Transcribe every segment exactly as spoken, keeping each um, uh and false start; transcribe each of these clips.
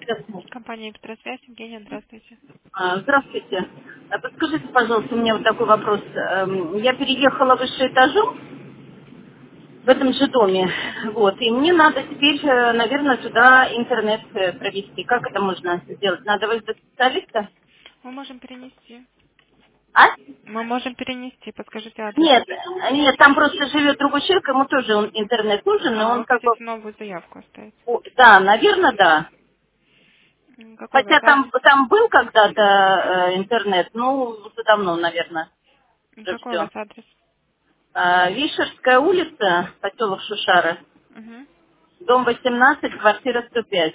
Компания «Электросвязь». Евгения, здравствуйте. А, Здравствуйте. А Подскажите, пожалуйста, у меня вот такой вопрос. Эм, Я переехала выше этажом в этом же доме, вот, и мне надо теперь, э, наверное, туда интернет э, провести. Как это можно сделать? Надо вызвать специалиста? Мы можем перенести. А? Мы можем перенести. Подскажите адрес. Нет, нет, там просто живет другой человек, ему тоже он- интернет нужен, и А, он вы как бы... хотите новую заявку оставить? о, Да, наверное, да. М, Какой у вас Хотя там, адрес? там был когда-то э, интернет, ну, уже давно, наверное, М, уже Какой у все. вас адрес? Вишерская улица, поселок Шушары. Угу. Дом восемнадцать, квартира сто пять.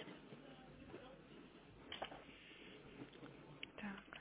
Так.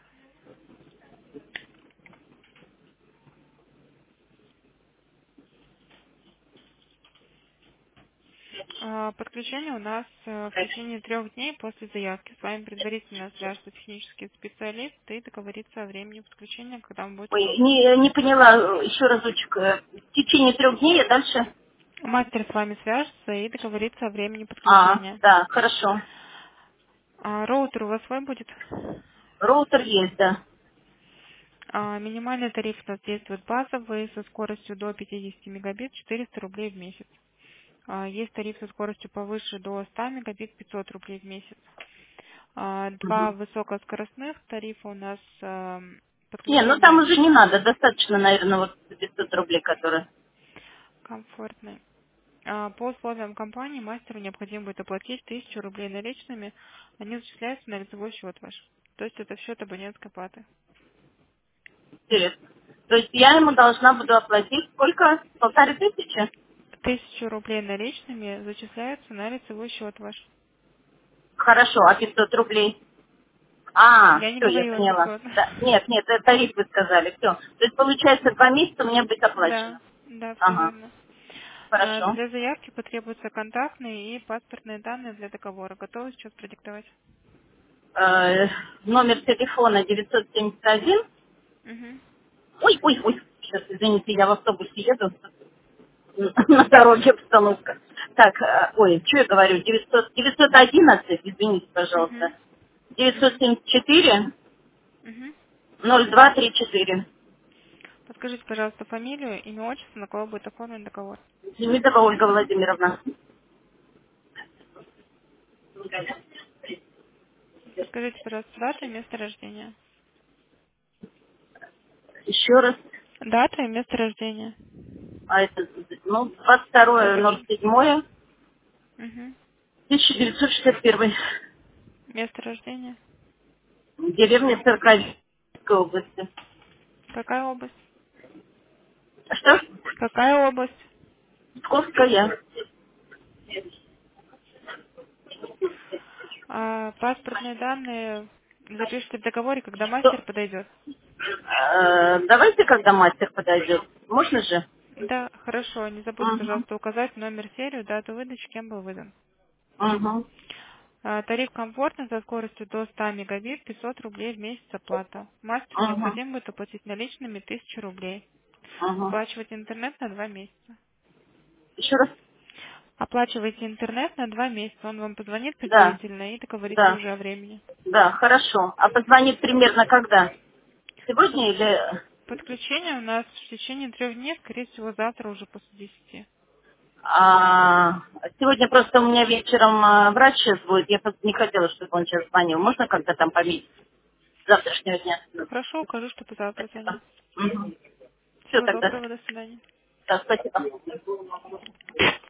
А, Подключение у нас э, в течение трех дней после заявки. С вами предварительно свяжется технический специалист и договорится о времени подключения, когда вам будет Ой, удобно. не, не поняла, э, еще разочек. э, В течение трех дней, а дальше? Мастер с вами свяжется и договорится о времени А, подключения. да, хорошо. А, роутер у вас свой будет? Роутер есть, да. А, Минимальный тариф у нас действует базовый со скоростью до пятидесяти мегабит, четыреста рублей в месяц. А, Есть тариф со скоростью повыше до ста мегабит, пятьсот рублей в месяц. А, Два Мгм. высокоскоростных тарифа у нас а, Не, ну там подключение уже не надо, достаточно, наверное, вот пятьсот рублей, которые... комфортное. А, По условиям компании мастеру необходимо будет оплатить тысячу рублей наличными. Они зачисляются на лицевой счет ваш. То есть это счет абонентской платы. Интересно. То есть я ему должна буду оплатить сколько? Полторы тысячи? Тысячу рублей наличными зачисляются на лицевой счет ваш. Хорошо, а пятьсот рублей? А, Я не все, я говорила поняла. пятьсот. Да, нет, нет, это тариф вы сказали, все. То есть получается два месяца мне будет Да, оплачено. да, все Ага, верно. А, хорошо. Для заявки потребуются контактные и паспортные данные для договора. Готовы сейчас продиктовать? Э, Номер телефона девятьсот семьдесят один. Угу. Ой, ой, ой, сейчас, извините, я в автобусе еду, на дороге обстановка. Так, э, ой, что я говорю, девятьсот, девятьсот одиннадцать, извините, пожалуйста, Угу. девятьсот Угу. семьдесят четыре Угу. ноль два три четыре. Подскажите, пожалуйста, фамилию, имя, отчество, на кого будет оформлен договор. Демидова Ольга Владимировна. Подскажите, пожалуйста, дату и место рождения. Еще раз, Дата и место рождения. а это, ну, двадцать второе ноль седьмое Угу. тысяча девятьсот шестьдесят один. Место рождения. Деревня Саркальской области. Какая область? Что? Какая область? Псковская. А, паспортные данные запишите в договоре, когда Что? мастер подойдет. Э, давайте, когда мастер подойдет. Можно же? Да, хорошо. Не забудьте, Угу. пожалуйста, указать номер, серию, дату выдачи, кем был выдан. Угу. А, Тариф комфортный со скоростью до ста мегабит, пятьсот рублей в месяц оплата. Мастеру Угу. необходимо будет оплатить наличными тысячу рублей. Угу. Оплачивать интернет на два месяца. Еще раз? Оплачивайте интернет на два месяца. Он вам позвонит Да. предварительно и договорится Да. уже о времени. Да, хорошо. А позвонит примерно когда? Сегодня или... Подключение у нас в течение трех дней, скорее всего, завтра уже после десяти. А, сегодня просто у меня вечером а, врач сейчас будет. Я просто не хотела, чтобы он сейчас звонил. Можно как-то там пометить с завтрашнего дня? Хорошо, укажу, чтобы завтра Спасибо. звонил. Угу. Все Всего тогда. доброго, до свидания. Да, спасибо.